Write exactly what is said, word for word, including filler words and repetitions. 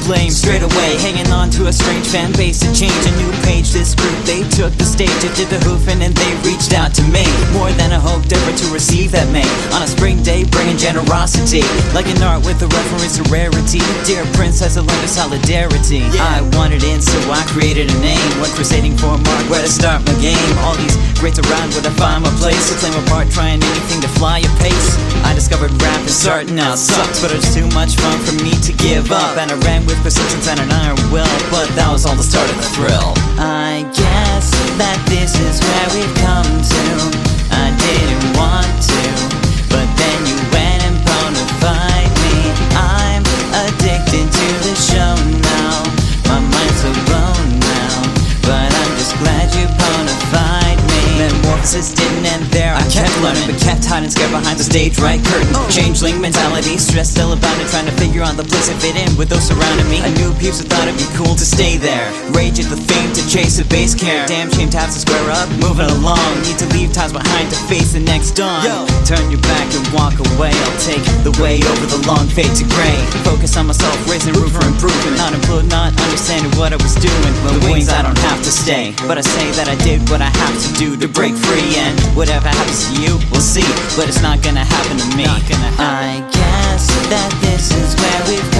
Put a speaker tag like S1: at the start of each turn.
S1: flame straight away, hanging on to a strange fan base to change a new page. This group, they took the stage, it did the hoofing and they reached out to me. More than I hoped ever to receive that May. On a spring day, bringing generosity, like an art with a reference to rarity. Dear princess, a lend of solidarity. Yeah. I wanted in, so I created a name. Went crusading for a mark, where to start my game. All these greats around, where to find my place. To claim a part, trying anything to fly a pace. I discovered rap and starting out sucked, but it was too much fun for me to give up. And I ran with persistence and an iron will, but that was all the start of the thrill. I guess that this is where we've come to. I didn't want to, but then you went and bonafide me. I'm addicted to the show now. My mind's so blown now, but I'm just glad you bonafide me. Metamorphosis didn't end there, I kept learning, but kept hiding scared behind the stage right curtain. Changeling mentality, stress still about it, trying to figure out the place I fit in with those surrounding me. I knew peeps who thought it'd be cool to stay there. Rage at the fame to chase a base care. Damn shame to have to square up, moving along. Need to leave ties behind to face the next dawn. Yo. Turn your back and walk away, I'll take the way over the long fade to gray. Focus on myself, raising room for improvement. Not implode, not understanding what I was doing. With wings I don't have to stay, but I say that I did what I have to do to break free. And whatever happens to you, we'll see, but it's not gonna happen to me. I guess that this is where we've